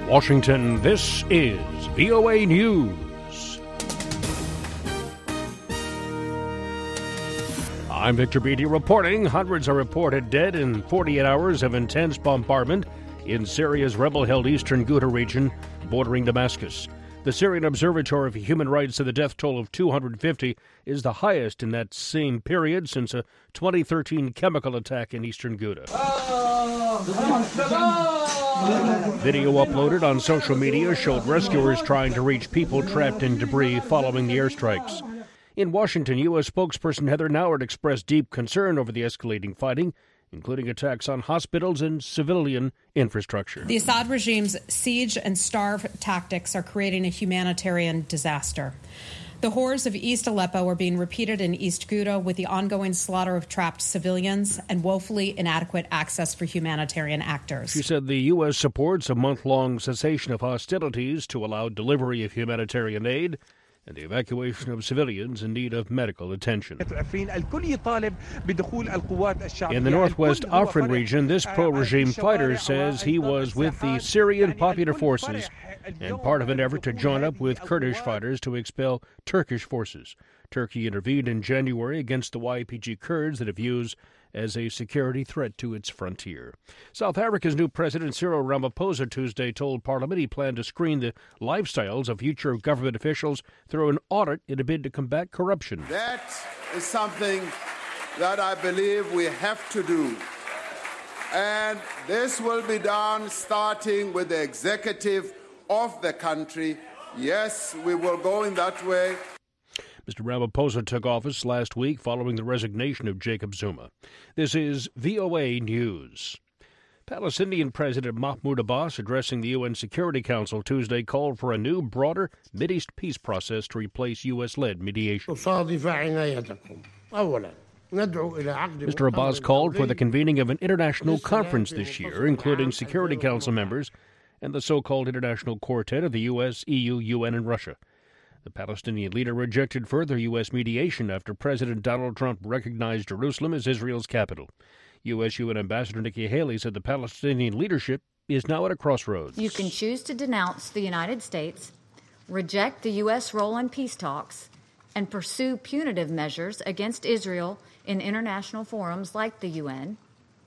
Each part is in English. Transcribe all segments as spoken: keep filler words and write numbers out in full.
Washington, this is V O A News. I'm Victor Beatty reporting. Hundreds are reported dead in forty-eight hours of intense bombardment in Syria's rebel-held eastern Ghouta region bordering Damascus. The Syrian Observatory for Human Rights said the death toll of two hundred fifty is the highest in that same period since a twenty thirteen chemical attack in eastern Ghouta. Video uploaded on social media showed rescuers trying to reach people trapped in debris following the airstrikes. In Washington, U S spokesperson Heather Nauert expressed deep concern over the escalating fighting, including attacks on hospitals and civilian infrastructure. The Assad regime's siege and starve tactics are creating a humanitarian disaster. The horrors of East Aleppo are being repeated in East Ghouta with the ongoing slaughter of trapped civilians and woefully inadequate access for humanitarian actors. She said the U S supports a month-long cessation of hostilities to allow delivery of humanitarian aid and the evacuation of civilians in need of medical attention. In the northwest Afrin region, this pro-regime fighter says he was with the Syrian Popular Forces and part of an effort to join up with Kurdish fighters to expel Turkish forces. Turkey intervened in January against the Y P G Kurds that it views as a security threat to its frontier. South Africa's new president, Cyril Ramaphosa, Tuesday told Parliament he planned to screen the lifestyles of future government officials through an audit in a bid to combat corruption. That is something that I believe we have to do. And this will be done starting with the executive of the country. Yes, we will go in that way. Mister Ramaphosa took office last week following the resignation of Jacob Zuma. This is V O A News. Palestinian President Mahmoud Abbas, addressing the U N Security Council Tuesday, called for a new, broader Mideast peace process to replace U S-led mediation. Mister Abbas called for the convening of an international conference this year, including Security Council members and the so-called International Quartet of the U S, E U, U N, and Russia. The Palestinian leader rejected further U S mediation after President Donald Trump recognized Jerusalem as Israel's capital. U S U N Ambassador Nikki Haley said the Palestinian leadership is now at a crossroads. You can choose to denounce the United States, reject the U S role in peace talks, and pursue punitive measures against Israel in international forums like the U N.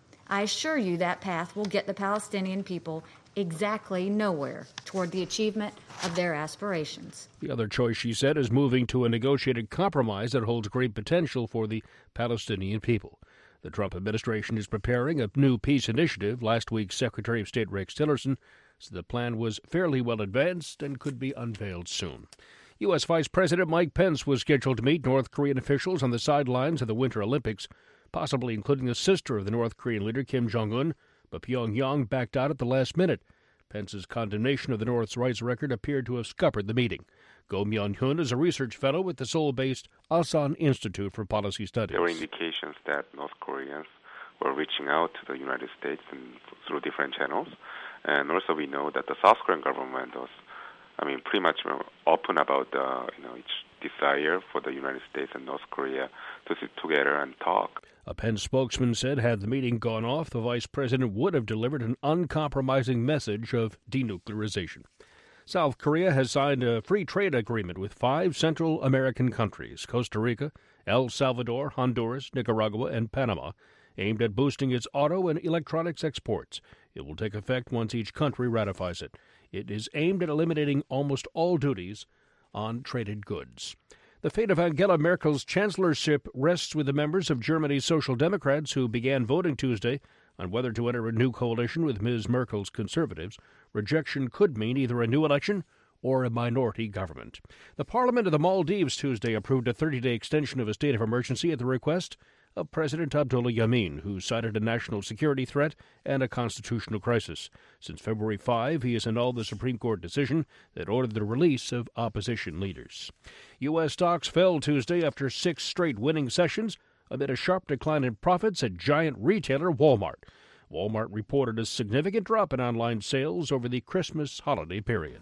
I assure you that path will get the Palestinian people exactly nowhere toward the achievement of their aspirations. The other choice, she said, is moving to a negotiated compromise that holds great potential for the Palestinian people. The Trump administration is preparing a new peace initiative. Last week, Secretary of State Rex Tillerson said the plan was fairly well advanced and could be unveiled soon. U S. Vice President Mike Pence was scheduled to meet North Korean officials on the sidelines of the Winter Olympics, possibly including the sister of the North Korean leader, Kim Jong-un, but Pyongyang backed out at the last minute. Pence's condemnation of the North's rights record appeared to have scuppered the meeting. Go Myung-hyun is a research fellow with the Seoul-based Asan Institute for Policy Studies. There were indications that North Koreans were reaching out to the United States and through different channels. And also we know that the South Korean government was, I mean, pretty much open about the, you know, its desire for the United States and North Korea to sit together and talk. A Pence spokesman said had the meeting gone off, the vice president would have delivered an uncompromising message of denuclearization. South Korea has signed a free trade agreement with five Central American countries, Costa Rica, El Salvador, Honduras, Nicaragua, and Panama, aimed at boosting its auto and electronics exports. It will take effect once each country ratifies it. It is aimed at eliminating almost all duties on traded goods. The fate of Angela Merkel's chancellorship rests with the members of Germany's Social Democrats who began voting Tuesday on whether to enter a new coalition with Miz Merkel's conservatives. Rejection could mean either a new election or a minority government. The Parliament of the Maldives Tuesday approved a thirty-day extension of a state of emergency at the request of President Abdullah Yameen, who cited a national security threat and a constitutional crisis. Since February fifth, he has annulled the Supreme Court decision that ordered the release of opposition leaders. U S stocks fell Tuesday after six straight winning sessions amid a sharp decline in profits at giant retailer Walmart. Walmart reported a significant drop in online sales over the Christmas holiday period.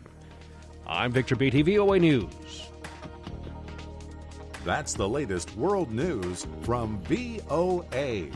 I'm Victor Beatty, V O A News. That's the latest world news from V O A.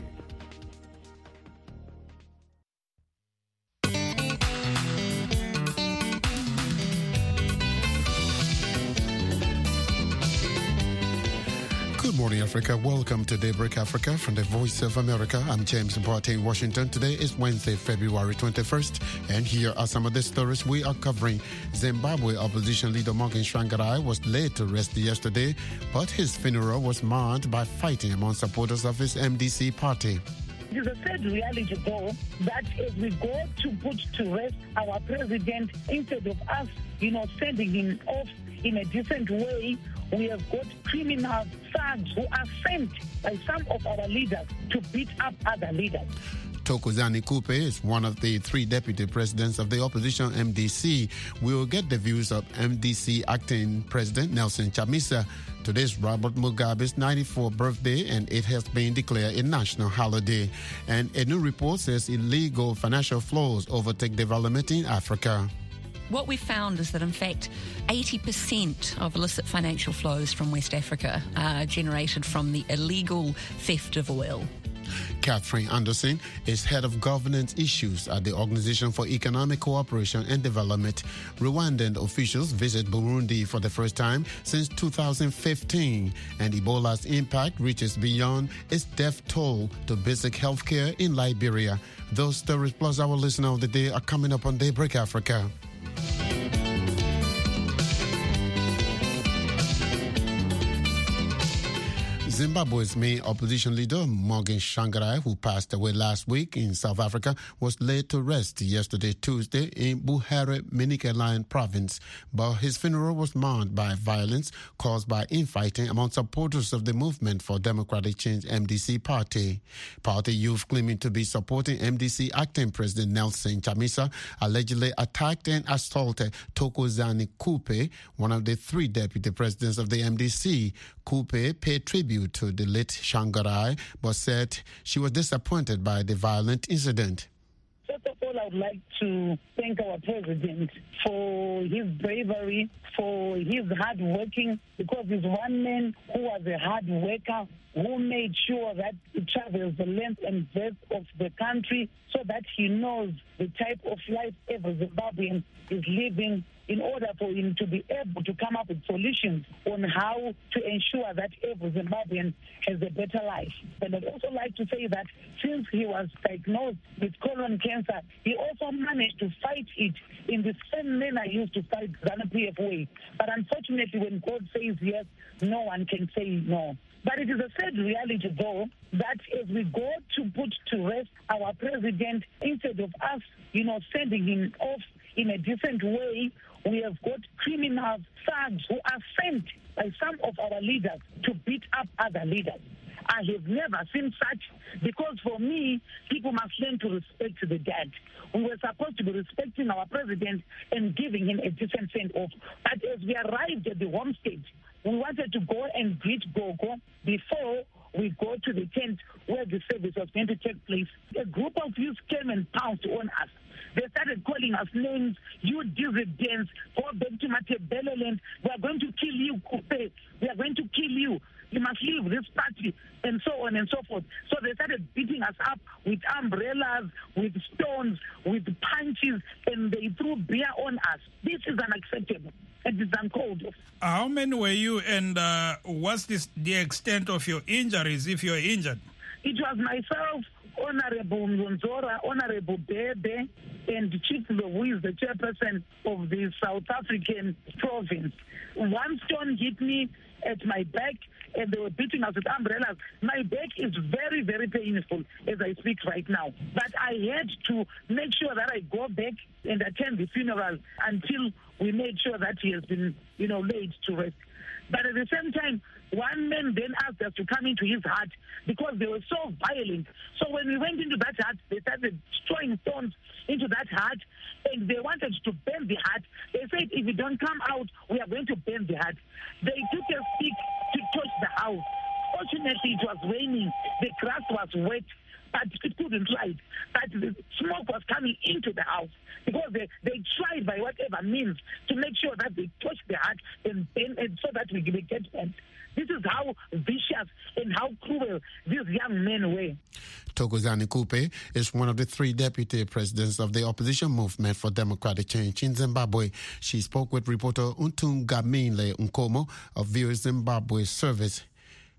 morning, Africa. Welcome to Daybreak Africa from the Voice of America. I'm James Mbote in Washington. Today is Wednesday, February twenty-first, and here are some of the stories we are covering. Zimbabwe opposition leader Morgan Tsvangirai was laid to rest yesterday, but his funeral was marred by fighting among supporters of his M D C party. It is a sad reality, though, that as we go to put to rest our president, instead of us, you know, sending him off in a different way, we have got criminal thugs who are sent by some of our leaders to beat up other leaders. Thokozani Kupe is one of the three deputy presidents of the opposition M D C. We will get the views of M D C acting president Nelson Chamisa. Today is Robert Mugabe's ninety-fourth birthday, and it has been declared a national holiday. And a new report says illegal financial flows overtake development in Africa. What we've found is that, in fact, eighty percent of illicit financial flows from West Africa are generated from the illegal theft of oil. Catherine Anderson is head of governance issues at the Organization for Economic Cooperation and Development. Rwandan officials visit Burundi for the first time since two thousand fifteen, and Ebola's impact reaches beyond its death toll to basic health care in Liberia. Those stories plus our listener of the day are coming up on Daybreak Africa. Zimbabwe's main opposition leader, Morgan Tsvangirai, who passed away last week in South Africa, was laid to rest yesterday, Tuesday, in Buhare-Manicaland province. But his funeral was marred by violence caused by infighting among supporters of the Movement for Democratic Change M D C party. Party youth claiming to be supporting M D C acting president Nelson Chamisa allegedly attacked and assaulted Thokozani Kupe, one of the three deputy presidents of the M D C. Kupe paid tribute to the late Tsvangirai, but said she was disappointed by the violent incident. First of all, I would like to thank our president for his bravery, for his hard working, because he's one man who was a hard worker, who made sure that he travels the length and breadth of the country so that he knows the type of life every Zimbabwean is living, in order for him to be able to come up with solutions on how to ensure that every Zimbabwean has a better life. And I'd also like to say that since he was diagnosed with colon cancer, he also managed to fight it in the same manner he used to fight ZANU-P F way. But unfortunately, when God says yes, no one can say no. But it is a sad reality, though, that as we go to put to rest our president, instead of us, you know, sending him off in a different way, we have got criminal thugs who are sent by some of our leaders to beat up other leaders. I have never seen such, because for me, people must learn to respect the dead. We were supposed to be respecting our president and giving him a decent send-off. But as we arrived at the homestead, we wanted to go and greet Gogo before we go to the tent where the service was going to take place. A group of youth came and pounced on us. They started calling us names, you dissidents, go back to Matabeleland, we are going to kill you, Kupe, we are going to kill you, you must leave this party, and so on and so forth. So they started beating us up with umbrellas, with stones, with punches, and they threw beer on us. This is unacceptable. It is uncalled for. How many were you, and uh, what's this, the extent of your injuries, if you're injured? It was myself, Honorable Nzonzora, Honorable Bebe, and Chief who is the chairperson of the South African province. One stone hit me at my back, and they were beating us with umbrellas. My back is very, very painful as I speak right now. But I had to make sure that I go back and attend the funeral until we made sure that he has been, you know, laid to rest. But at the same time, one man then asked us to come into his hut because they were so violent. So when we went into that hut, they started throwing stones into that hut, and they wanted to burn the hut. They said, if you don't come out, we are going to burn the hut. They took a stick to touch the house. Fortunately, it was raining. The grass was wet, but it couldn't light. But the smoke was coming into the house because they, they tried by whatever means to make sure that they touched the hut and, and, and so that we can get burnt. This is how vicious and how cruel these young men were. Thokozani Kupe is one of the three deputy presidents of the opposition movement for democratic change in Zimbabwe. She spoke with reporter Untungamile Nkomo of V O A Zimbabwe service.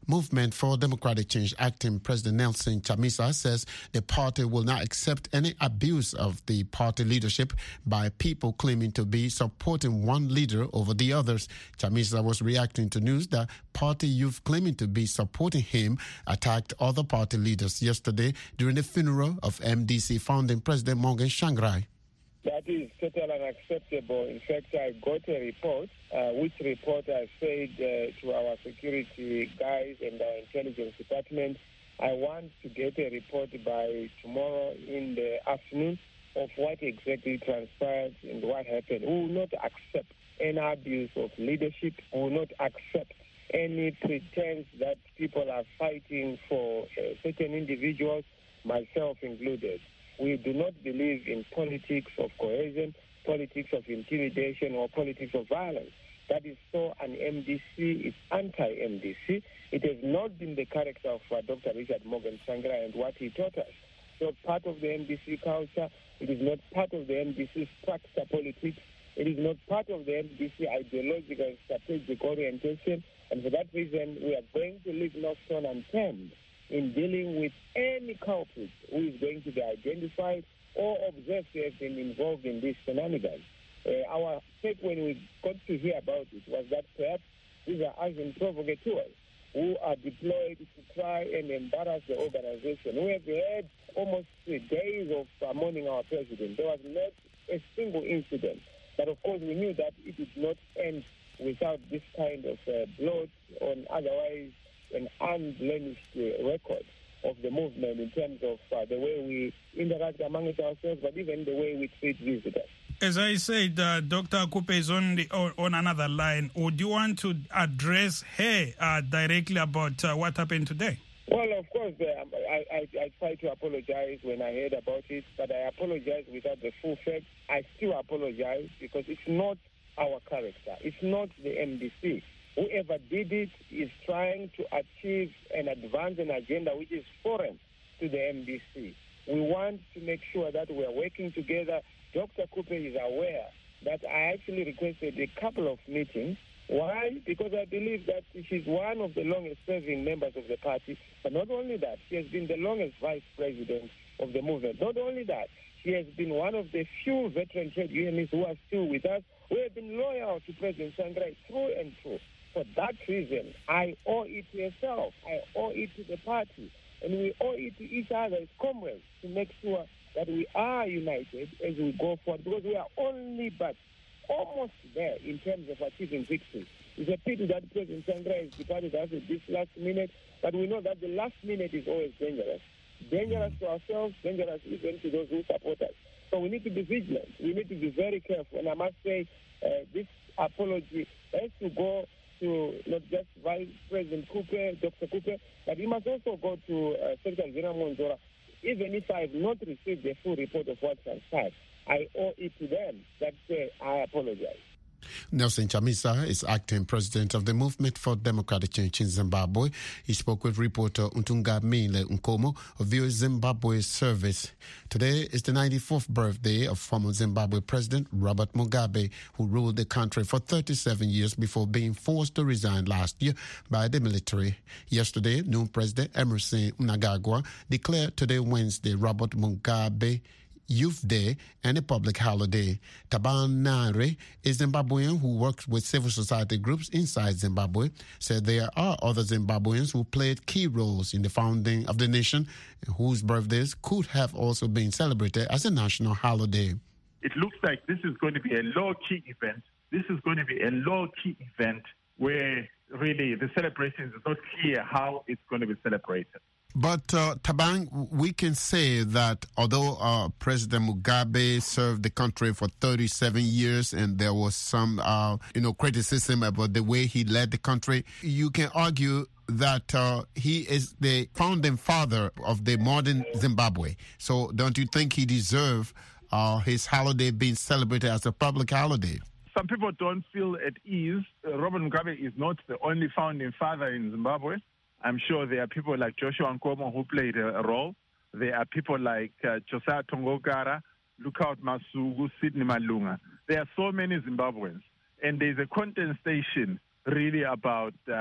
Movement for Democratic Change acting President Nelson Chamisa says the party will not accept any abuse of the party leadership by people claiming to be supporting one leader over the others. Chamisa was reacting to news that party youth claiming to be supporting him attacked other party leaders yesterday during the funeral of M D C founding President Morgan Tsvangirai. That is totally unacceptable. In fact, I got a report, uh, which report I said uh, to our security guys and our intelligence department, I want to get a report by tomorrow in the afternoon of what exactly transpired and what happened. We will not accept any abuse of leadership. We will not accept any pretense that people are fighting for uh, certain individuals, myself included. We do not believe in politics of cohesion, politics of intimidation, or politics of violence. That is so an M D C is anti-M D C. It has not been the character of uh, Doctor Richard Morgan Tsvangirai and what he taught us. So part of the M D C culture, it is not part of the M D C structure politics. It is not part of the M D C ideological and strategic orientation. And for that reason, we are going to leave no stone unturned in dealing with any culprit who is going to be identified or observed to have been involved in these shenanigans. Uh, our take when we got to hear about it was that perhaps these are armed provocateurs who are deployed to try and embarrass the organization. We have had almost days of uh, mourning our president. There was not a single incident. But of course, we knew that it would not end without this kind of uh, blood on otherwise an unblemished uh, record of the movement in terms of uh, the way we interact among ourselves, but even the way we treat visitors. As I said, uh, Doctor Kupe is on, the, on, on another line. Would you want to address her uh, directly about uh, what happened today? Well, of course, uh, I, I, I try to apologize when I heard about it, but I apologize without the full facts. I still apologize because it's not our character. It's not the M D C. Whoever did it is trying to achieve and advance an agenda which is foreign to the M D C. We want to make sure that we are working together. Doctor Kupe is aware that I actually requested a couple of meetings. Why? Because I believe that she's one of the longest-serving members of the party. But not only that, she has been the longest vice president of the movement. Not only that, she has been one of the few veteran trade unionists who are still with us, who have been loyal to President Tsvangirai through and through. For that reason, I owe it to herself. I owe it to the party. And we owe it to each other as comrades to make sure that we are united as we go forward, because we are only but almost there in terms of achieving victory. It's a pity that President Tsvangirai has departed us at this last minute, but we know that the last minute is always dangerous. Dangerous to ourselves, dangerous even to those who support us. So we need to be vigilant. We need to be very careful. And I must say, uh, this apology has to go to not just Vice President Kupe, Doctor Kupe, but he must also go to uh, Secretary General Monzora. Even if I have not received the full report of what transpired, I owe it to them that say I apologize. Nelson Chamisa is acting president of the Movement for Democratic Change in Zimbabwe. He spoke with reporter Untungamile Nkomo of V O A Zimbabwe Service. Today is the ninety-fourth birthday of former Zimbabwe President Robert Mugabe, who ruled the country for thirty-seven years before being forced to resign last year by the military. Yesterday, new President Emmerson Mnangagwa declared today Wednesday Robert Mugabe Youth Day and a public holiday. Taban Nare, a Zimbabwean who works with civil society groups inside Zimbabwe, said there are other Zimbabweans who played key roles in the founding of the nation, whose birthdays could have also been celebrated as a national holiday. It looks like this is going to be a low-key event. This is going to be a low-key event where really the celebration is not clear how it's going to be celebrated. But, uh, Tabang, we can say that although uh, President Mugabe served the country for thirty-seven years and there was some, uh, you know, criticism about the way he led the country, you can argue that uh, he is the founding father of the modern Zimbabwe. So don't you think he deserves uh, his holiday being celebrated as a public holiday? Some people don't feel at ease. Uh, Robert Mugabe is not the only founding father in Zimbabwe. I'm sure there are people like Joshua Nkomo who played a, a role. There are people like uh, Josiah Tongogara, Lookout Masugu, Sidney Malunga. There are so many Zimbabweans. And there's a contestation really about uh,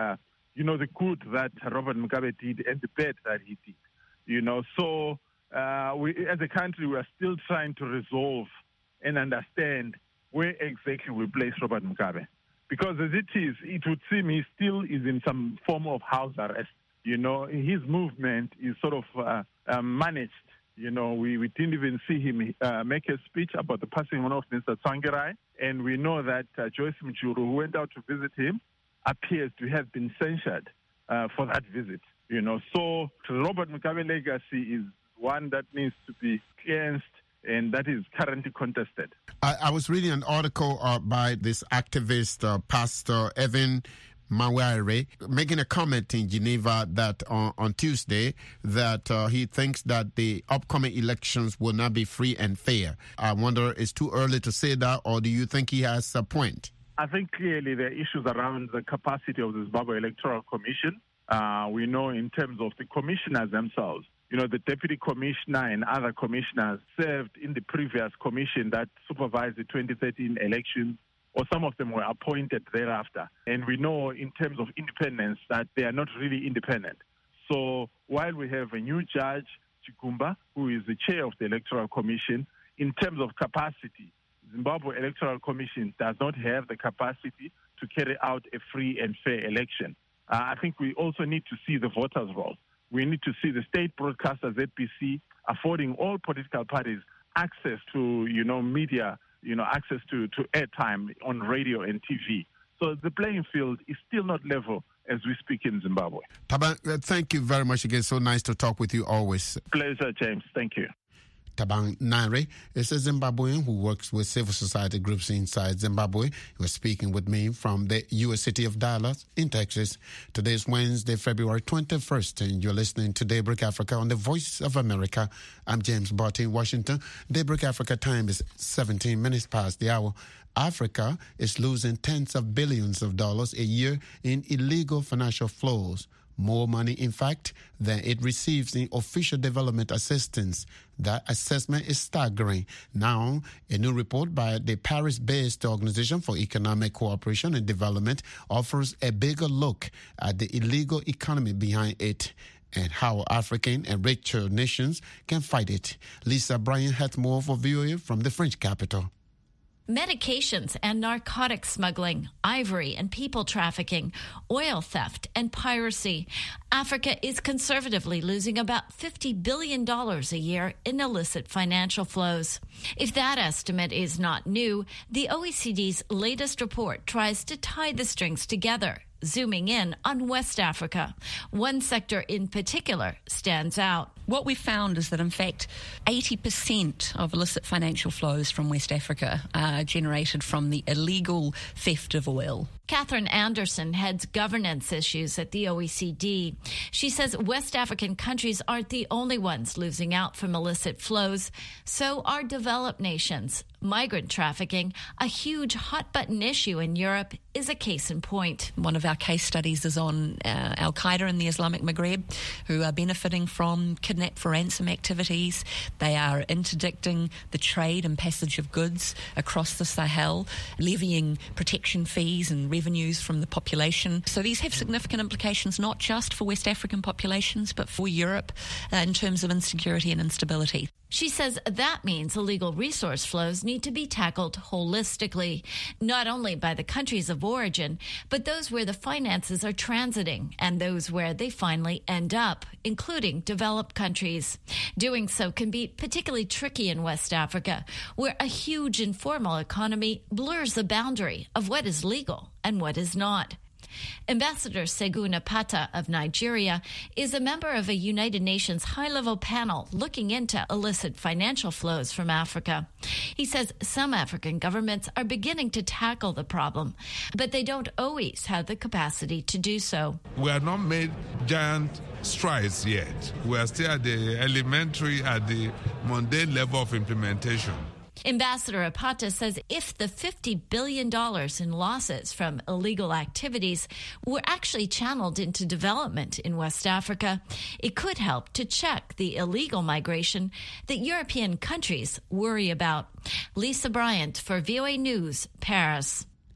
you know, the good that Robert Mugabe did and the bad that he did. You know, so uh, we, as a country, we are still trying to resolve and understand where exactly we place Robert Mugabe. Because as it is, it would seem he still is in some form of house arrest. You know, his movement is sort of uh, uh, managed. You know, we, we didn't even see him uh, make a speech about the passing on of Mister Tsvangirai. And we know that uh, Joyce Mujuru, who went out to visit him, appears to have been censured uh, for that visit. You know, so Robert Mugabe legacy is one that needs to be cleansed, and that is currently contested. I, I was reading an article uh, by this activist, uh, Pastor Evan Mawere, making a comment in Geneva that uh, on Tuesday that uh, he thinks that the upcoming elections will not be free and fair. I wonder, it's too early to say that, or do you think he has a point? I think clearly there are issues around the capacity of the Zimbabwe Electoral Commission. Uh, we know in terms of the commissioners themselves, you know, the deputy commissioner and other commissioners served in the previous commission that supervised the twenty thirteen elections, or some of them were appointed thereafter. And we know in terms of independence that they are not really independent. So while we have a new judge, Chikumba, who is the chair of the Electoral Commission, in terms of capacity, Zimbabwe Electoral Commission does not have the capacity to carry out a free and fair election. Uh, I think we also need to see the voters' roll. We need to see the state broadcaster Z B C affording all political parties access to, you know, media, you know, access to, to airtime on radio and T V. So the playing field is still not level as we speak in Zimbabwe. Thabang, thank you very much again. So nice to talk with you always. Pleasure, James. Thank you. Thabang Nare is a Zimbabwean who works with civil society groups inside Zimbabwe. He was speaking with me from the U S city of Dallas in Texas. Today is Wednesday, February twenty-first, and you're listening to Daybreak Africa on the Voice of America. I'm James Barty in Washington. Daybreak Africa time is seventeen minutes past the hour. Africa is losing tens of billions of dollars a year in illegal financial flows. More money, in fact, than it receives in official development assistance. That assessment is staggering. Now, a new report by the Paris-based Organization for Economic Cooperation and Development offers a bigger look at the illegal economy behind it and how African and richer nations can fight it. Lisa Bryan has more for V O A from the French capital. Medications and narcotic smuggling, ivory and people trafficking, oil theft and piracy. Africa is conservatively losing about fifty billion dollars a year in illicit financial flows. If that estimate is not new, the O E C D's latest report tries to tie the strings together, zooming in on West Africa. One sector in particular stands out. What we found is that, in fact, eighty percent of illicit financial flows from West Africa are generated from the illegal theft of oil. Catherine Anderson heads governance issues at the O E C D. She says West African countries aren't the only ones losing out from illicit flows. So are developed nations. Migrant trafficking, a huge hot-button issue in Europe, is a case in point. One of our case studies is on uh, Al-Qaeda in the Islamic Maghreb, who are benefiting from kidnap for ransom activities. They are interdicting the trade and passage of goods across the Sahel, levying protection fees and revenues from the population. So these have significant implications not just for West African populations, but for Europe uh, in terms of insecurity and instability. She says that means illegal resource flows need to be tackled holistically, not only by the countries of origin, but those where the finances are transiting and those where they finally end up, including developed countries. Doing so can be particularly tricky in West Africa, where a huge informal economy blurs the boundary of what is legal and what is not. Ambassador Segun Apata of Nigeria is a member of a United Nations high-level panel looking into illicit financial flows from Africa. He says some African governments are beginning to tackle the problem, but they don't always have the capacity to do so. We have not made giant strides yet. We are still at the elementary, at the mundane level of implementation. Ambassador Apata says if the fifty billion dollars in losses from illegal activities were actually channeled into development in West Africa, it could help to check the illegal migration that European countries worry about. Lisa Bryant for V O A News, Paris.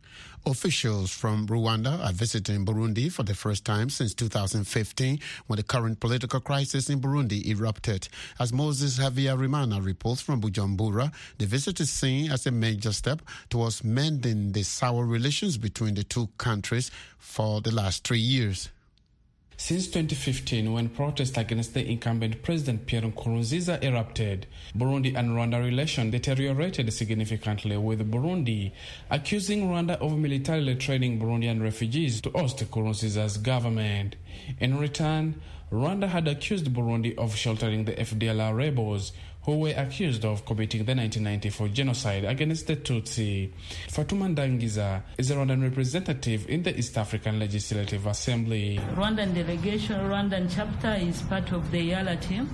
Officials from Rwanda are visiting Burundi for the first time since two thousand fifteen, when the current political crisis in Burundi erupted. As Moses Havyarimana reports from Bujumbura, the visit is seen as a major step towards mending the sour relations between the two countries for the last three years. Since twenty fifteen, when protests against the incumbent President Pierre Nkurunziza erupted, Burundi and Rwanda relations deteriorated significantly, with Burundi accusing Rwanda of militarily training Burundian refugees to oust Nkurunziza's government. In return, Rwanda had accused Burundi of sheltering the F D L R rebels, who were accused of committing the nineteen ninety-four genocide against the Tutsi. Fatuma Ndangiza is a Rwandan representative in the East African Legislative Assembly. Rwandan delegation, Rwandan chapter is part of the Yala team.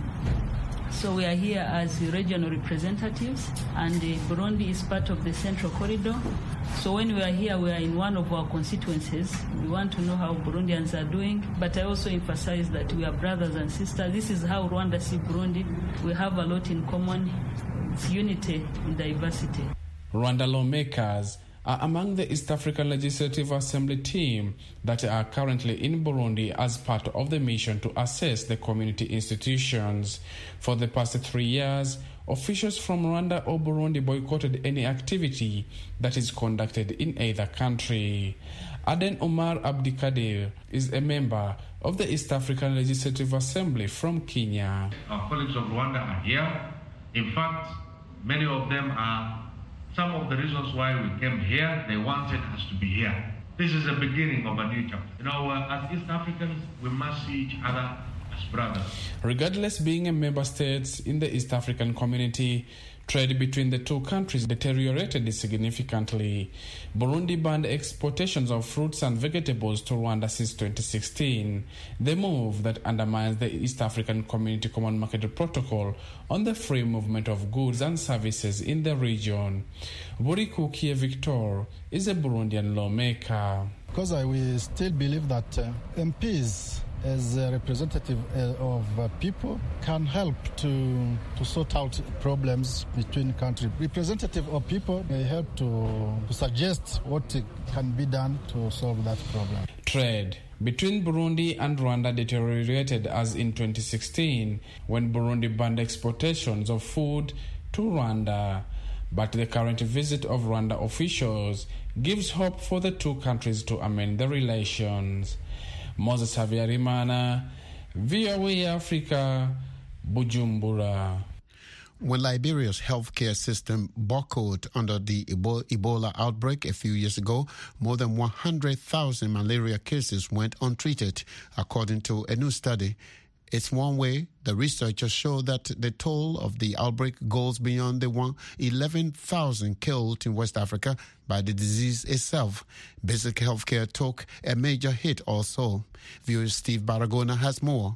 So we are here as regional representatives, and Burundi is part of the Central Corridor. So when we are here, we are in one of our constituencies. We want to know how Burundians are doing, but I also emphasize that we are brothers and sisters. This is how Rwanda sees Burundi. We have a lot in common. It's unity in diversity. Rwanda lawmakers are among the East African Legislative Assembly team that are currently in Burundi as part of the mission to assess the community institutions. For the past three years, officials from Rwanda or Burundi boycotted any activity that is conducted in either country. Aden Omar Abdikadir is a member of the East African Legislative Assembly from Kenya. Our colleagues of Rwanda are here. In fact, many of them are some of the reasons why we came here. They wanted us to be here. This is the beginning of a new chapter. You know, uh, as East Africans, we must see each other as brothers. Regardless being a member state in the East African community, trade between the two countries deteriorated significantly. Burundi banned exportations of fruits and vegetables to Rwanda since twenty sixteen, the move that undermines the East African Community Common Market Protocol on the free movement of goods and services in the region. Burikukie Victor is a Burundian lawmaker. Because I we still believe that uh, M Ps, as a representative uh, of uh, people, can help to to sort out problems between countries. Representative of people may help to, to suggest what can be done to solve that problem. Trade between Burundi and Rwanda deteriorated as in twenty sixteen, when Burundi banned exportations of food to Rwanda. But the current visit of Rwanda officials gives hope for the two countries to amend the relations. Moses Havyarimana, V O A Africa, Bujumbura. When Liberia's healthcare system buckled under the Ebola outbreak a few years ago, more than one hundred thousand malaria cases went untreated, according to a new study. It's one way the researchers show that the toll of the outbreak goes beyond the eleven thousand killed in West Africa by the disease itself. Basic healthcare took a major hit also. Viewer Steve Baragona has more.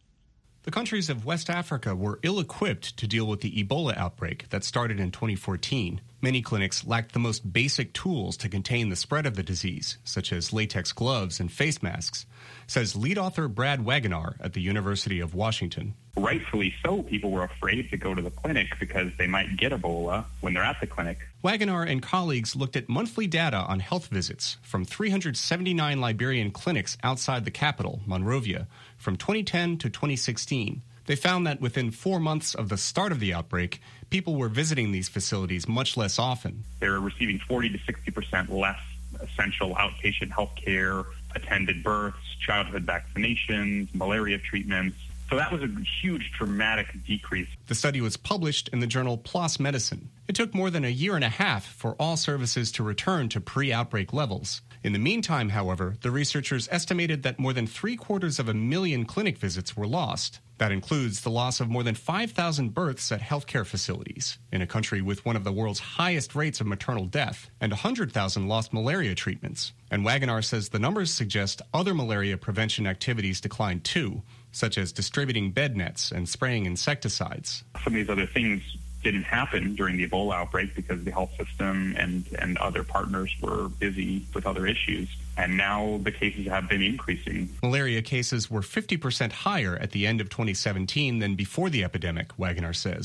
The countries of West Africa were ill-equipped to deal with the Ebola outbreak that started in twenty fourteen. Many clinics lacked the most basic tools to contain the spread of the disease, such as latex gloves and face masks, says lead author Brad Wagonar at the University of Washington. Rightfully so, people were afraid to go to the clinic because they might get Ebola when they're at the clinic. Wagonar and colleagues looked at monthly data on health visits from three hundred seventy-nine Liberian clinics outside the capital, Monrovia, from twenty ten to twenty sixteen. They found that within four months of the start of the outbreak, people were visiting these facilities much less often. They were receiving forty to sixty percent less essential outpatient health care, attended births, childhood vaccinations, malaria treatments. So that was a huge, dramatic decrease. The study was published in the journal PLOS Medicine. It took more than a year and a half for all services to return to pre-outbreak levels. In the meantime, however, the researchers estimated that more than three-quarters of a million clinic visits were lost. That includes the loss of more than five thousand births at healthcare facilities, in a country with one of the world's highest rates of maternal death, and one hundred thousand lost malaria treatments. And Wagonar says the numbers suggest other malaria prevention activities declined too, such as distributing bed nets and spraying insecticides. Some of these other things didn't happen during the Ebola outbreak because the health system and, and other partners were busy with other issues. And now the cases have been increasing. Malaria cases were fifty percent higher at the end of twenty seventeen than before the epidemic, Wagonar says.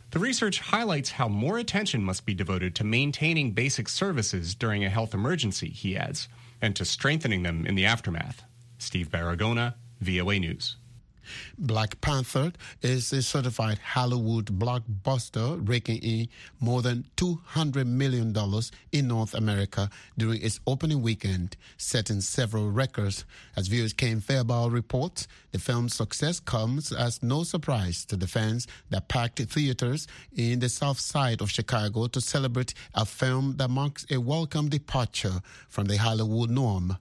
The research highlights how more attention must be devoted to maintaining basic services during a health emergency, he adds, and to strengthening them in the aftermath. Steve Baragona, V O A News. Black Panther is a certified Hollywood blockbuster, raking in more than two hundred million dollars in North America during its opening weekend, setting several records. As viewers Ken Fairbaugh reports, the film's success comes as no surprise to the fans that packed theaters in the south side of Chicago to celebrate a film that marks a welcome departure from the Hollywood norm.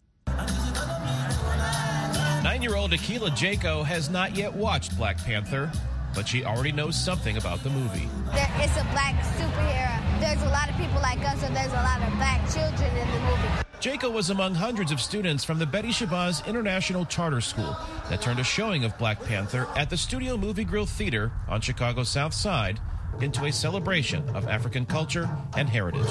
Nine-year-old Akila Jaco has not yet watched Black Panther, but she already knows something about the movie. There, it's a black superhero. There's a lot of people like us, and there's a lot of black children in the movie. Jaco was among hundreds of students from the Betty Shabazz International Charter School that turned a showing of Black Panther at the Studio Movie Grill Theater on Chicago's South Side into a celebration of African culture and heritage.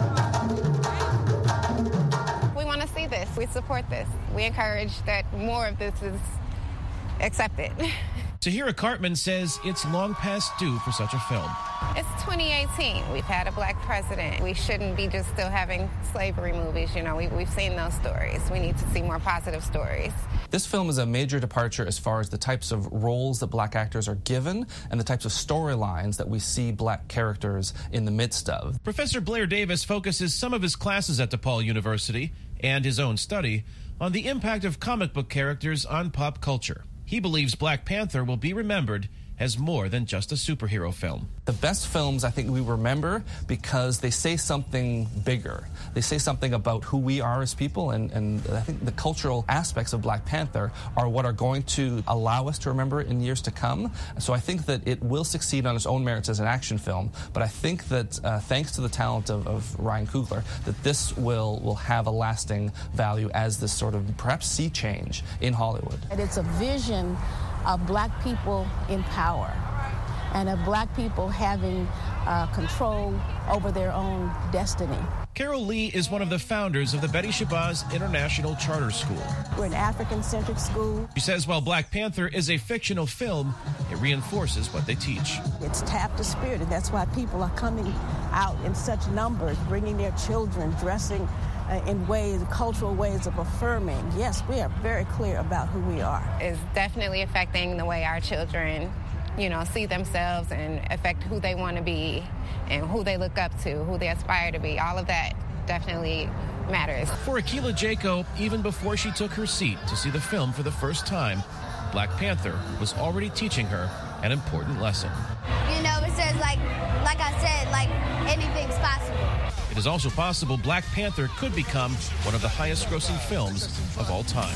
We want to see this. We support this. We encourage that more of this is accepted. Tahira Cartman says it's long past due for such a film. It's twenty eighteen. We've had a black president. We shouldn't be just still having slavery movies. You know, we, we've seen those stories. We need to see more positive stories. This film is a major departure as far as the types of roles that black actors are given and the types of storylines that we see black characters in the midst of. Professor Blair Davis focuses some of his classes at DePaul University and his own study on the impact of comic book characters on pop culture. He believes Black Panther will be remembered as more than just a superhero film. The best films, I think, we remember because they say something bigger. They say something about who we are as people, and, and I think the cultural aspects of Black Panther are what are going to allow us to remember it in years to come. So I think that it will succeed on its own merits as an action film, but I think that uh, thanks to the talent of, of Ryan Coogler, that this will, will have a lasting value as this sort of perhaps sea change in Hollywood. And it's a vision of black people in power and of black people having uh, control over their own destiny. Carol Lee is one of the founders of the Betty Shabazz International Charter School. We're an African-centric school. She says while Black Panther is a fictional film, it reinforces what they teach. It's tapped the spirit, and that's why people are coming out in such numbers, bringing their children, dressing uh, in ways, cultural ways of affirming. Yes, we are very clear about who we are. It's definitely affecting the way our children, you know, see themselves and affect who they want to be and who they look up to, who they aspire to be. All of that definitely matters. For Akila Jaco, even before she took her seat to see the film for the first time, Black Panther was already teaching her an important lesson. You know, it says, like, like I said, like, anything's possible. It is also possible Black Panther could become one of the highest-grossing films of all time.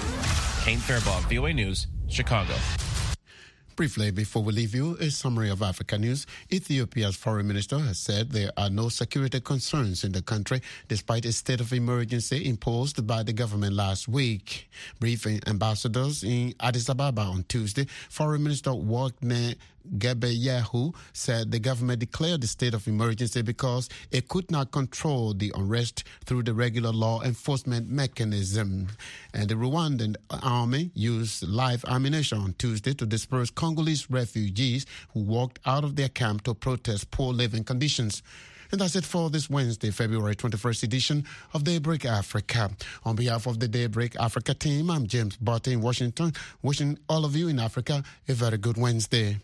Kane Fairbaugh, V O A News, Chicago. Briefly, before we leave you, a summary of Africa news. Ethiopia's foreign minister has said there are no security concerns in the country despite a state of emergency imposed by the government last week. Briefing ambassadors in Addis Ababa on Tuesday, Foreign Minister Workneh Gebeyehu said the government declared the state of emergency because it could not control the unrest through the regular law enforcement mechanism. And the Rwandan army used live ammunition on Tuesday to disperse Congolese refugees who walked out of their camp to protest poor living conditions. And that's it for this Wednesday, February twenty-first edition of Daybreak Africa. On behalf of the Daybreak Africa team, I'm James Barty in Washington, wishing all of you in Africa a very good Wednesday.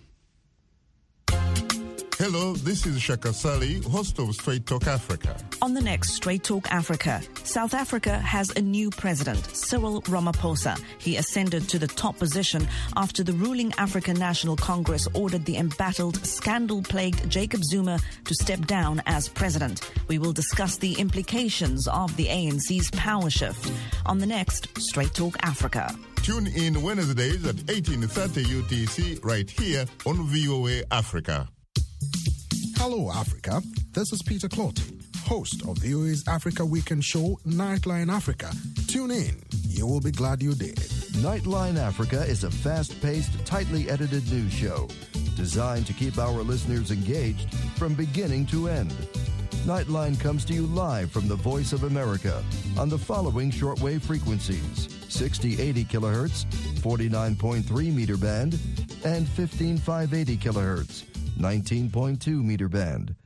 Hello, this is Shaka Sali, host of Straight Talk Africa. On the next Straight Talk Africa, South Africa has a new president, Cyril Ramaphosa. He ascended to the top position after the ruling African National Congress ordered the embattled, scandal-plagued Jacob Zuma to step down as president. We will discuss the implications of the A N C's power shift on the next Straight Talk Africa. Tune in Wednesdays at eighteen thirty U T C right here on V O A Africa. Hello, Africa. This is Peter Clotty, host of V O A's Africa Weekend show, Nightline Africa. Tune in. You will be glad you did. Nightline Africa is a fast-paced, tightly edited news show designed to keep our listeners engaged from beginning to end. Nightline comes to you live from the Voice of America on the following shortwave frequencies: sixty eighty kilohertz, forty-nine point three meter band, and fifteen five eighty kilohertz. nineteen point two meter band.